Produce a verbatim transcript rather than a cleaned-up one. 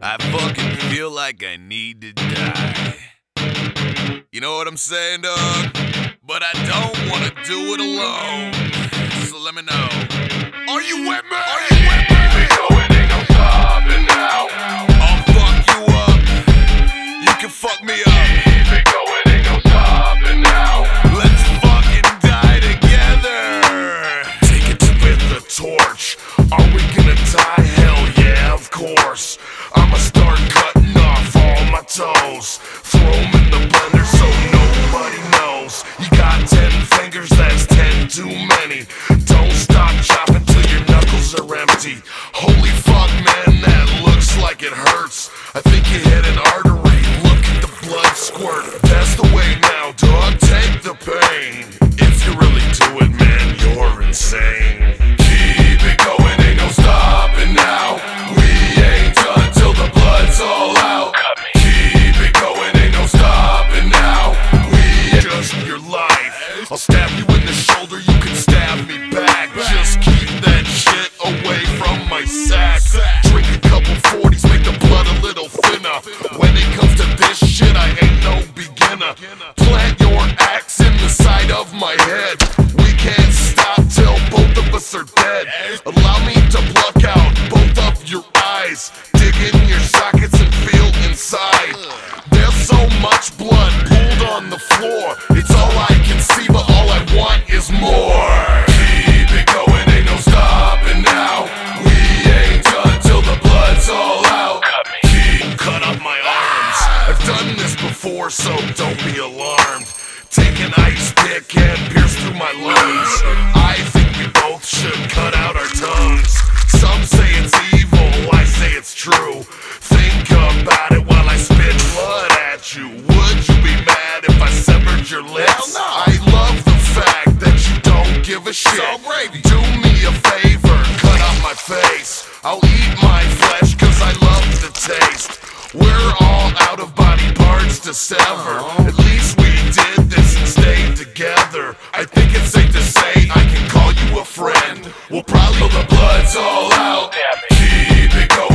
I fucking feel like I need to die. You know what I'm saying, dog? But I don't wanna do it alone. So let me know. Are you with me? Are you with me? Keep it going, ain't no stopping now. I'll fuck you up. You can fuck me up. Keep it going, ain't no stopping now. Let's fucking die together. Take it with the torch. Are we gonna die? Hell yeah, of course. I'ma start cutting off all my toes. Throw 'em in the blender so nobody knows. You got ten fingers, that's ten too many. Don't stop chopping till your knuckles are empty. Holy fuck, man, that looks like it hurts. I think you hit an artery. Look at the blood squirt. That's the way now, dog. Take the pain. If you really do it, man, you're insane. Keep it going, ain't no stopping now. We ain't done till the blood's all out. Keep it going, ain't no stopping now. We ain't just your life. I'll stab you in the shoulder, you can stab me back. Just keep that shit away from my sack. Drink a couple forties, make the blood a little thinner. When it comes to this shit, I ain't no beginner. Plant your axe in the side of my head. We can't stop till both of us are dead. Allow me to pluck out both of your eyes. Dig in your sockets and feel inside. There's so much blood pooled on the floor. It's all I can see, but all I want is more. Keep it going, ain't no stopping now. We ain't done till the blood's all out. Keep cut up my arms. I've done this before, so don't be alarmed. Take an ice pick and pierce through my lungs. I think we both should cut out our tongues. Some say it's evil, I say it's true. Think about it while I spit blood at you. Would you be mad if I severed your lips? I love the fact that you don't give a shit. Do me a favor, cut off my face. I'll eat my flesh cause I love the taste. We're all out of body parts to sever. At least we did this and stayed together. I think it's safe to say I can call you a friend. We'll probably know the blood's all out. Keep it going.